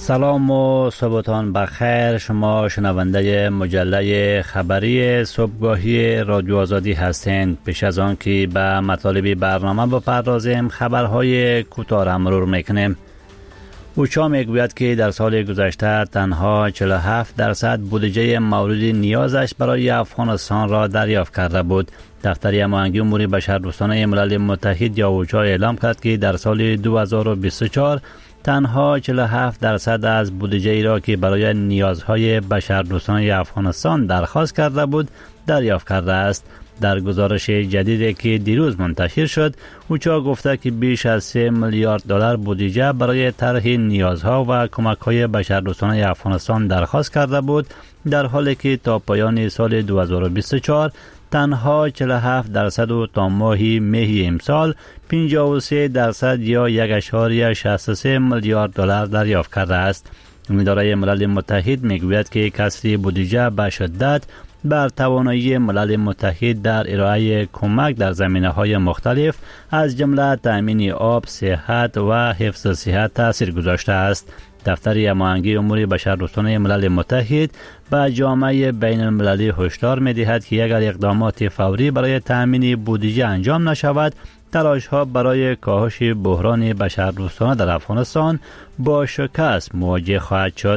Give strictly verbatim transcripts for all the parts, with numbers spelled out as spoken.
سلام و صبحتان بخیر. شما شنونده مجله خبری صبحگاهی رادیو آزادی هستند. پیش از آن که به مطالب برنامه بپردازیم خبرهای کوتاه را مرور میکنیم. اوچا میگوید که در سال گذشته تنها چهل و هفت درصد بودجه مورد نیازش برای افغانستان را دریافت کرده بود. دفتر هماهنگی امور بشردوستانه ملل متحد یا اوچا اعلام کرد که در سال دو هزار و بیست و چهار تنها چهل و هفت درصد از بودجه ای را که برای نیازهای بشردوستانه افغانستان درخواست کرده بود دریافت کرده است. در گزارش جدیدی که دیروز منتشر شد، اوچا گفته که بیش از سه میلیارد دلار بودجه برای طرح نیازها و کمک‌های بشردوستانه افغانستان درخواست کرده بود، در حالی که تا پایان سال دو هزار و بیست و چهار تنها چهل و هفت درصد و تا ماه می امسال پنجاه و سه درصد یا یک اشاری شصت و سه میلیارد دلار دریافت کرده است. اداره ملل متحد میگوید که کسری بودجه به شدت بر توانایی ملل متحد در ارائه کمک در زمینه‌های مختلف از جمله تأمین آب، صحت و حفظ صحت تاثیر گذاشته است. دفتر هماهنگی امور بشردوستانه ملل متحد به جامعه بین المللی هشدار می‌دهد که اگر اقدامات فوری برای تأمین بودجه انجام نشود، تلاش‌ها برای کاهش بحران بشردوستانه در افغانستان با شکست مواجه خواهد شد.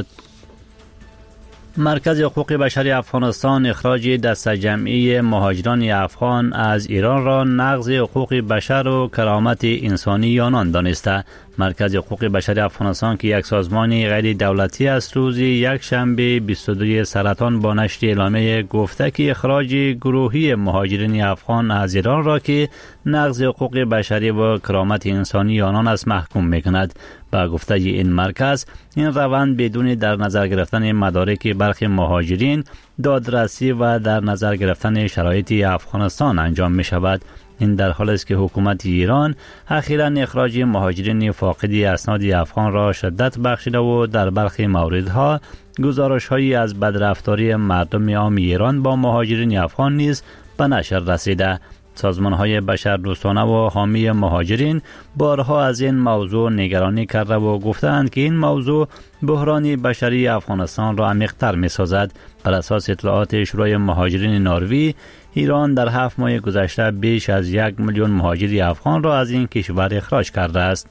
مرکز حقوق بشری افغانستان اخراج دسته جمعی مهاجران افغان از ایران را نقض حقوق بشر و کرامت انسانی آنان دانسته. مرکز حقوق بشری افغانستان که یک سازمان غیر دولتی است، روز یک شنبه بیست و دو سرطان با نشر اعلامیه گفته که اخراج گروهی مهاجرین افغان از ایران را که نقض حقوق بشری و کرامت انسانی آنان است محکوم میکند. با گفته این مرکز، این روند بدون در نظر گرفتن مدارک برخی مهاجرین، دادرسی و در نظر گرفتن شرایط افغانستان انجام می شود. این در حالی است که حکومت ایران اخیراً اخراج مهاجرین فاقد اسناد افغان را شدت بخشیده و در برخی موردها گزارش‌هایی از بدرفتاری مردم عام ایران با مهاجرین افغان نیز به نشر رسیده. سازمان‌های بشردوستانه و حامی مهاجرین بارها از این موضوع نگرانی کرده و گفتند که این موضوع بحران بشری افغانستان را عمیق‌تر می‌سازد. بر اساس اطلاعات شورای مهاجرین نروژ، ایران در هفت ماه گذشته بیش از یک میلیون مهاجر افغان را از این کشور اخراج کرده است.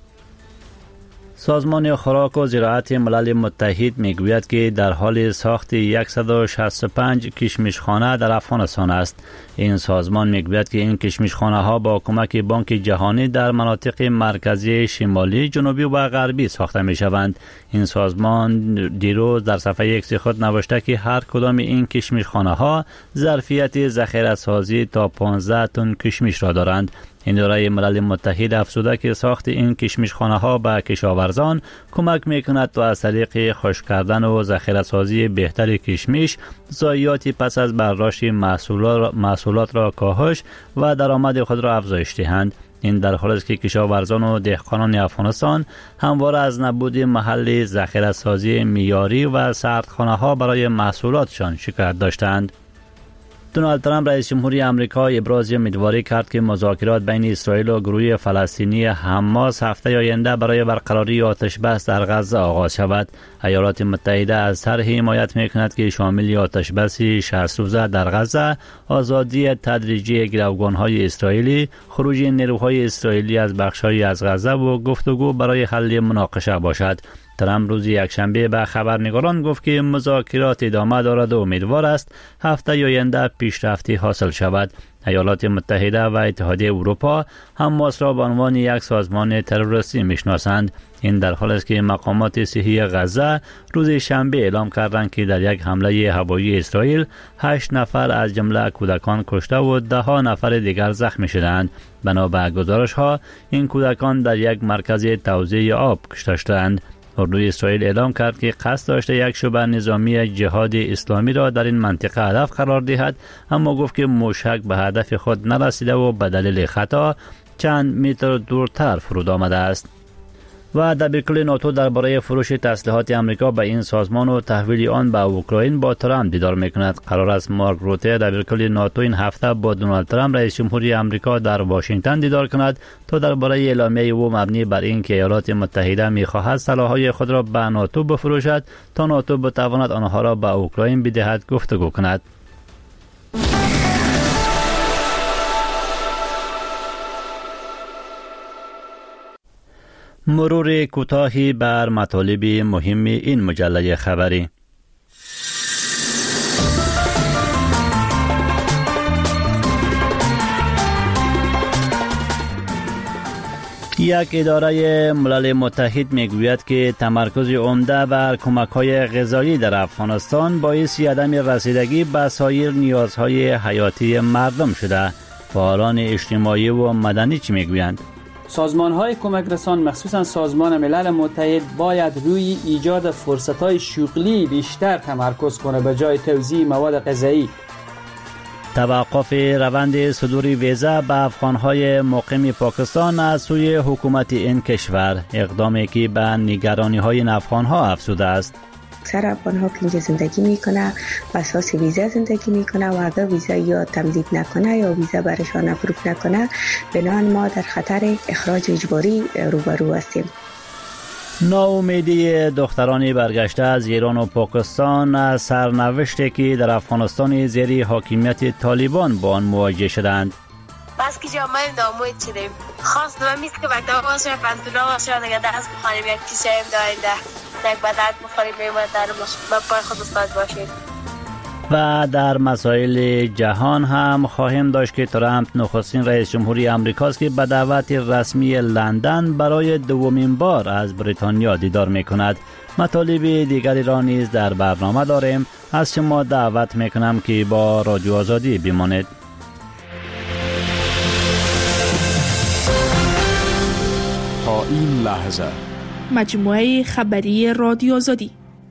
سازمان خوراک و زراعت ملل متحد میگوید که در حال ساخت صد و شصت و پنج کشمشخانه در افغانستان است. این سازمان میگوید که این کشمشخانه ها با کمک بانک جهانی در مناطق مرکزی، شمالی، جنوبی و غربی ساخته می شوند. این سازمان دیروز در صفحه ایکس خود نوشته که هر کدام این کشمشخانه ها ظرفیت ذخیره سازی تا پانزده تن کشمش را دارند. اداره ملل متحد افزوده که ساخت این کشمشخانه ها به کشاورزان کمک میکند تا از طریق خشک کردن و ذخیره سازی بهتر کشمش، ضایعات پس از برداشت محصولات, محصولات را کاهش و درآمد خود را افزایش دهند. این در حالی است که کشاورزان و دهقانان افغانستان همواره از نبود محل ذخیره سازی معیاری و سردخانه ها برای محصولاتشان شکایت داشتند. دونالد ترامپ رئیس جمهوری آمریکا ابراز امیدواری کرد که مذاکرات بین اسرائیل و گروه فلسطینی حماس هفته آینده برای برقراری آتش بس در غزه آغاز شود. ایالات متحده از طرحی حمایت میکند که شامل آتش بس شصت روزه در غزه، آزادی تدریجی گروگان‌های اسرائیلی، خروج نیروهای اسرائیلی از بخش‌های از غزه و گفتگو برای حل مناقشه باشد. ترامپ روز یکشنبه به خبرنگاران گفت که مذاکرات ادامه دارد و امیدوار است هفته آینده پیشرفتی حاصل شود. ایالات متحده و اتحادیه اروپا حماس را به عنوان یک سازمان تروریستی میشناسند. این در حالی است که مقامات صحی غزه روز شنبه اعلام کردند که در یک حمله هوایی اسرائیل هشت نفر از جمله کودکان کشته و ده ها نفر دیگر زخمی شدند. بنا به گزارش‌ها این کودکان در یک مرکز توزیع آب کشته شدند. اردوی اسرائیل اعلام کرد که قصد داشته یک شبه نظامی جهاد اسلامی را در این منطقه هدف قرار دهد، اما گفت که موشک به هدف خود نرسیده و به دلیل خطا چند متر دورتر فرود آمده است. و دبیرکل ناتو درباره فروش تسلیحات آمریکا به این سازمان و تحویل آن به اوکراین با ترامپ دیدار میکند. قرار است مارک روته دبیرکل ناتو این هفته با دونالد ترامپ رئیس جمهوری آمریکا در واشنگتن دیدار کند تا درباره اعلامیه او مبنی بر اینکه ایالات متحده می‌خواهد سلاح‌های خود را به ناتو بفروشد تا ناتو بتواند آنها را به اوکراین بدهد گفتگو کند. مرور کوتاهی بر مطالب مهم این مجله خبری. یک اداره ملل متحد میگوید که تمرکز عمده بر کمک‌های غذایی در افغانستان باعث عدم رسیدگی به سایر نیازهای حیاتی مردم شده. فعالان اجتماعی و مدنی چی میگویند؟ سازمان‌های کمک رسان مخصوصاً سازمان ملل متحد باید روی ایجاد فرصت‌های شغلی بیشتر تمرکز کنه به جای توزیع مواد غذایی. توقف روند صدور ویزا به افغان‌های مقیم پاکستان از سوی حکومت این کشور، اقدامی که به نگرانی‌های افغان‌ها افزوده است. اکثر افغان‌ها که اینجا زندگی میکنه بر اساس ویزا زندگی میکنه و اگر ویزا یا تمدید نکنه یا ویزا برشان اپروو نکنه بنابراین ما در خطر اخراج اجباری روبرو هستیم. ناامیدی دختران برگشته از ایران و پاکستان از سرنوشتی که در افغانستان زیر حاکمیت طالبان با آن مواجه شدند. بس که جامعه ناامید شدیم. خواست دو میست که بکتاب باشه پنتونا باشه دیگه دست بخوریم یک کیسه ایم داینده یک بدرد بخوریم بیمت در پای خود استاد باشیم. و در مسائل جهان هم خواهیم داشت که ترامپ نخستین رئیس جمهوری آمریکاست که به دعوت رسمی لندن برای دومین بار از بریتانیا دیدار میکند. مطالب دیگری را نیز در برنامه داریم. از شما دعوت میکنم که با رادیو آزادی بمانید. تا این لحظه مجموعه خبری رادیو آزادی.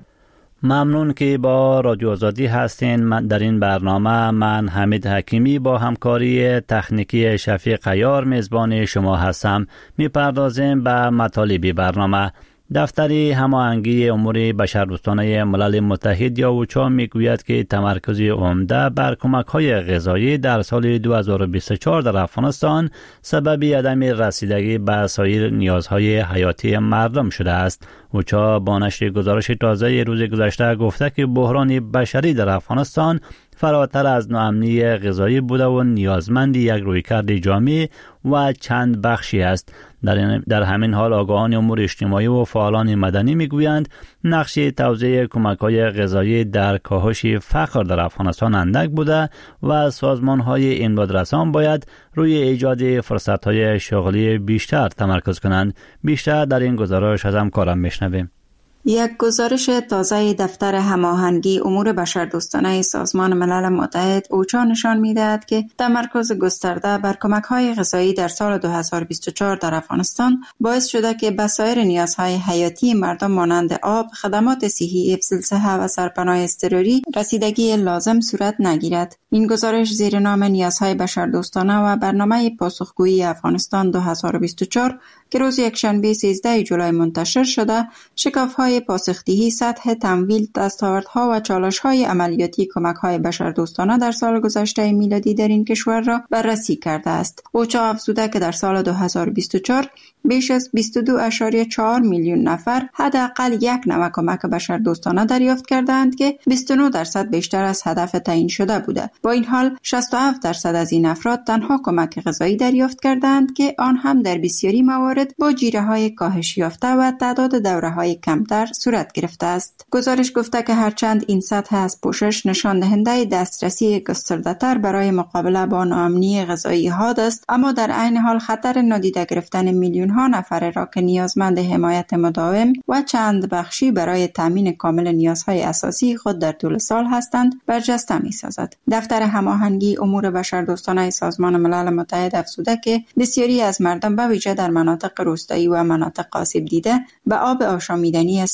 ممنون که با رادیو آزادی هستین. من در این برنامه من حمید حکیمی با همکاری تکنیکی شفیق عیار میزبان شما هستم. میپردازیم به مطالب برنامه. دفتر هماهنگی امور بشردوستانه ملل متحد یا اوچا میگوید که تمرکز عمده بر کمک‌های غذایی در سال دو هزار و بیست و چهار در افغانستان سبب عدم رسیدگی به سایر نیازهای حیاتی مردم شده است. اوچا با نشر گزارش تازه روز گذشته گفته که بحران بشری در افغانستان فراتر از ناامنی غذایی بوده و نیازمند یک رویکرد جامع و چند بخشی است. در, در همین حال آگاهان امور اجتماعی و فعالان مدنی میگویند نقش توزیع کمک‌های غذایی در کاهش فقر در افغانستان اندک بوده و سازمان‌های امدادرسان باید روی ایجاد فرصت‌های شغلی بیشتر تمرکز کنند. بیشتر در این گزارش از همکارم میشنویم. یک گزارش تازه دفتر هماهنگی امور بشردوستانه سازمان ملل متحد اوچا نشان می‌دهد که تمرکز گسترده بر کمک‌های غذایی در سال دو هزار و بیست و چهار در افغانستان باعث شده که به سایر نیازهای حیاتی مردم مانند آب، خدمات صحی، حفظ الصحه و سرپناه اضطراری رسیدگی لازم صورت نگیرد. این گزارش زیر نام نیازهای بشردوستانه و برنامه پاسخگویی افغانستان دو هزار و بیست و چهار که روز یکشنبه سیزده جولای منتشر شده، شکاف‌های پاسخدهی سطح تمویل، دستاوردها و چالش‌های عملیاتی کمک‌های بشردوستانه در سال گذشته میلادی در این کشور را بررسی کرده است. اوچا افزوده که در سال دو هزار و بیست و چهار بیش از بیست و دو ممیز چهار میلیون نفر حداقل یک نوع کمک بشردوستانه دریافت کردند که بیست و نه درصد بیشتر از هدف تعیین شده بوده. با این حال شصت و هفت درصد از این افراد تنها کمک غذایی دریافت کردند که آن هم در بسیاری موارد با جیره‌های کاهش یافته و تعداد دوره‌های کمتر صورت گرفته است. گزارش گفته که هرچند این سطح از پوشش نشان دهنده دسترسی گسترده‌تر برای مقابله با ناامنی غذایی ها است، اما در عین حال خطر نادیده گرفتن میلیون ها نفر را که نیازمند حمایت مداوم و چند بخشی برای تامین کامل نیازهای اساسی خود در طول سال هستند برجسته می‌سازد. دفتر هماهنگی امور بشردوستانه سازمان ملل متحد افزوده که بسیاری از مردم به ویژه در مناطق روستایی و مناطق آسیب دیده به آب آشامیدنی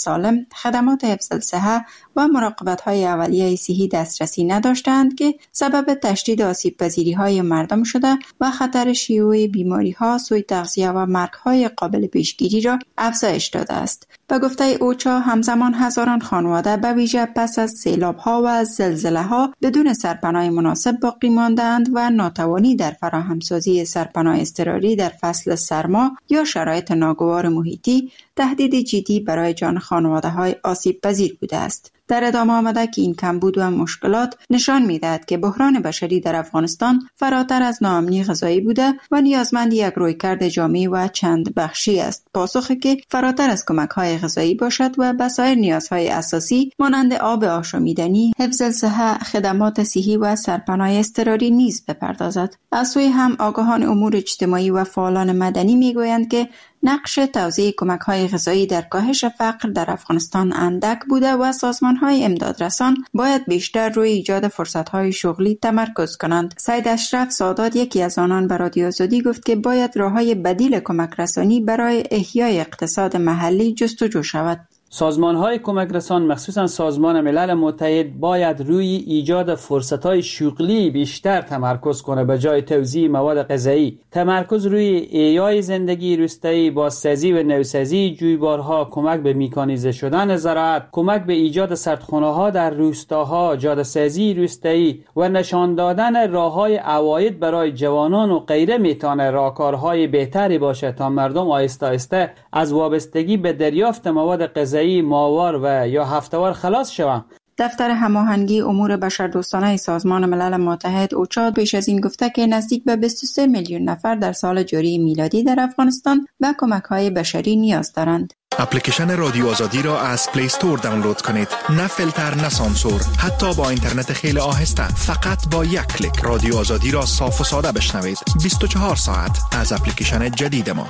سالم، خدمات حفظ الصحه و مراقبت‌های اولیه صحی دسترسی نداشتند که سبب تشدید آسیب‌پذیری‌های مردم شده و خطر شیوع بیماری‌ها، سوء تغذیه و مرگ‌های قابل پیشگیری را افزایش داده است. به گفته اوچا، همزمان هزاران خانواده به ویژه پس از سیلاب‌ها و زلزله‌ها بدون سرپناه مناسب باقی ماندند و ناتوانی در فراهمسازی سرپناه اضطراری در فصل سرما یا شرایط ناگوار محیطی تهدید جدی برای جان خانواده‌های آسیب‌پذیر بوده است. در ادامه آمده که این کمبود و مشکلات نشان می‌دهد که بحران بشری در افغانستان فراتر از ناامنی غذایی بوده و نیازمند یک رویکرد جامع و چند بخشی است، پاسخی که فراتر از کمک‌های غذایی باشد و به سایر نیازهای اساسی مانند آب آشامیدنی، حفظ الصحه، خدمات صحی و سرپناه اضطراری نیز بپردازد. از سوی هم آگاهان امور اجتماعی و فعالان مدنی می‌گویند که نقش توزیع کمک‌های غذایی در کاهش فقر در افغانستان اندک بوده و سازمان‌های امدادرسان باید بیشتر روی ایجاد فرصت‌های شغلی تمرکز کنند. سید اشرف سادات، یکی از آنان، به رادیو آزادی گفت که باید راه‌های بدیل کمک رسانی برای احیای اقتصاد محلی جستجو شود. سازمان‌های کمک رسان مخصوصاً سازمان ملل متحد باید روی ایجاد فرصت‌های شغلی بیشتر تمرکز کنه به جای توزیع مواد غذایی. تمرکز روی احیای زندگی روستایی، بازسازی و نوسازی جویبارها، کمک به میکانیزه شدن زراعت، کمک به ایجاد سردخانه‌ها در روستاها، جاده‌سازی روستایی و نشان دادن راه‌های عواید برای جوانان و غیره میتونه راهکارهای بهتری باشه تا مردم آهسته آهسته از وابستگی به دریافت مواد غذایی ماهوار و یا هفته‌وار خلاص شوند. دفتر هماهنگی امور بشردوستانه سازمان ملل متحد اوچا پیش از این گفته که نزدیک به بیست و سه میلیون نفر در سال جاری میلادی در افغانستان به کمک‌های بشری نیاز دارند. اپلیکیشن رادیو آزادی را از پلی استور دانلود کنید. نه فیلتر، نه سانسور، حتی با اینترنت خیلی آهسته. فقط با یک کلیک رادیو آزادی را صاف و ساده بشنوید. بیست و چهار ساعت از اپلیکیشن جدید ما.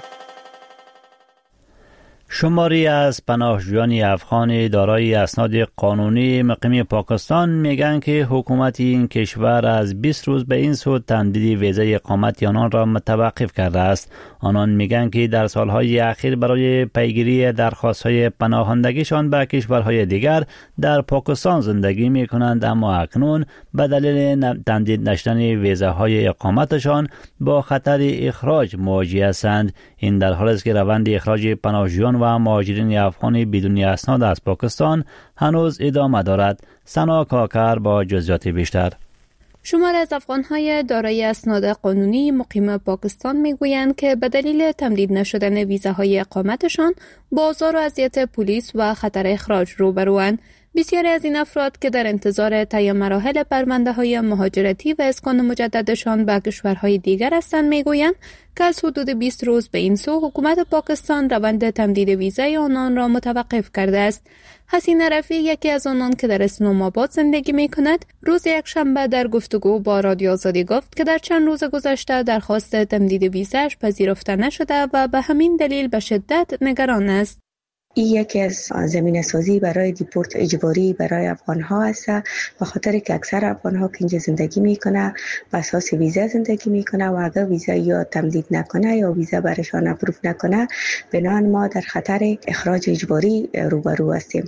شماری از پناهجویان افغان دارای اسناد قانونی مقیم پاکستان میگن که حکومت این کشور از بیست روز به این سو تمدید ویزای اقامت آنان را متوقف کرده است. آنان میگن که در سالهای اخیر برای پیگیری درخواست‌های پناهندگیشان به کشورهای دیگر در پاکستان زندگی میکنند، اما اکنون به دلیل تمدید نشدن ویزاهای اقامتشان با خطر اخراج مواجه هستند. این در حالی است که روند اخراج پناهجویان و مهاجرین افغان بدون اسناد از پاکستان هنوز ادامه دارد. سنا کاکر با جزئیات بیشتر. شمار از افغان‌های دارای اسناد قانونی مقیم پاکستان میگویند که به دلیل تمدید نشدن ویزاهای اقامتشان با آزار و اذیت پلیس و خطر اخراج روبروند. بسیاری از این افراد که در انتظار طی مراحل پرونده‌های مهاجرتی و اسکان مجددشان به کشورهای دیگر هستند میگویند که از حدود بیست روز به این سو حکومت پاکستان روند تمدید ویزای آنان را متوقف کرده است. حسین رفیع، یکی از آنان که در اسلام آباد زندگی می‌کند، روز یکشنبه در گفتگو با رادیو آزادی گفت که در چند روز گذشته درخواست تمدید ویزاش پذیرفته نشده و به همین دلیل به شدت نگران است. این یکی از زمینه سازی برای دیپورت اجباری برای افغان ها است، به خاطر که اکثر افغان ها که اینجا زندگی میکنه بر اساس ویزا زندگی میکنه و اگر ویزا یا تمدید نکنه یا ویزا برشان اپروف نکنه، بنابراین ما در خطر اخراج اجباری روبرو هستیم.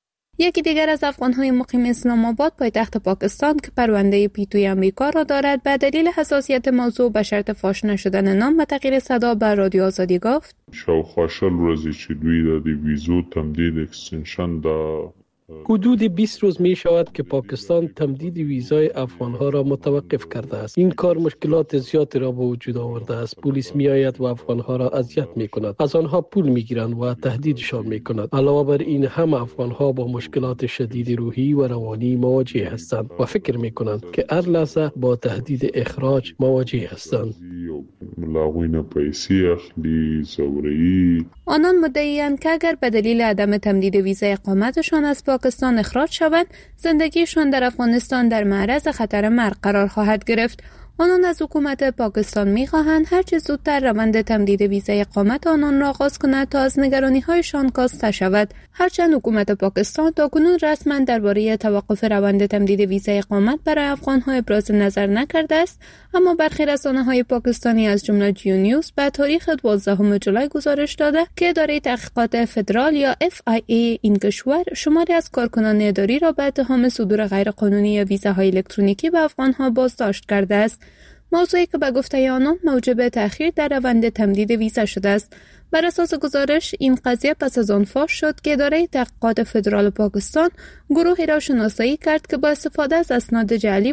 یکی دیگر از افغان‌های مقیم اسلام آباد پایتخت پاکستان که پرونده پیتوی امریکا را دارد، به دلیل حساسیت موضوع به شرط فاش نشدن نام و تغییر صدا به رادیو آزادی گفت: شاوخوا شل ورځې چې دوی د ویزو تمدید اکستنشن دا حدود بیست روز می شود که پاکستان تمدید ویزای افغانها را متوقف کرده است. این کار مشکلات زیادی را به وجود آورده است. پلیس می آید و افغانها را اذیت می کند. از آنها پول می گیرند و تهدیدشان می کند. علاوه بر این هم افغانها با مشکلات شدید روحی و روانی مواجه هستند و فکر می کنند که هر لحظه با تهدید اخراج مواجه هستند. آنان مدعی‌اند که اگر به دلیل عدم تمدید ویزای اقامتشان از پاکستان اخراج شوند، زندگیشان در افغانستان در معرض خطر مرگ قرار خواهد گرفت. آنان از حکومت پاکستان می‌خواهند هر چه زودتر روند تمدید ویزای اقامت آنان را آغاز کند تا از نگرانی‌هایشان کاسته شود. هرچند حکومت پاکستان تاکنون رسما درباره توقف روند تمدید ویزای اقامت برای افغان‌ها ابراز نظر نکرده است، اما برخی رسانه‌های پاکستانی از جمله جیو نیوز به تاریخ دوازدهم جولای گزارش داده که اداره تحقیقات فدرال یا اف آی ای این کشور شماری از کارکنان اداری را به اتهام صدور غیرقانونی ویزاهای الکترونیکی به افغان‌ها بازداشت کرده است. موضوعی که به گفته آنان موجب تأخیر در روند تمدید ویزا شده است. بر اساس گزارش این قضیه پس از آن فاش شد که اداره تحقیقات فدرال پاکستان گروهی را شناسایی کرد که با استفاده از اسناد جعلی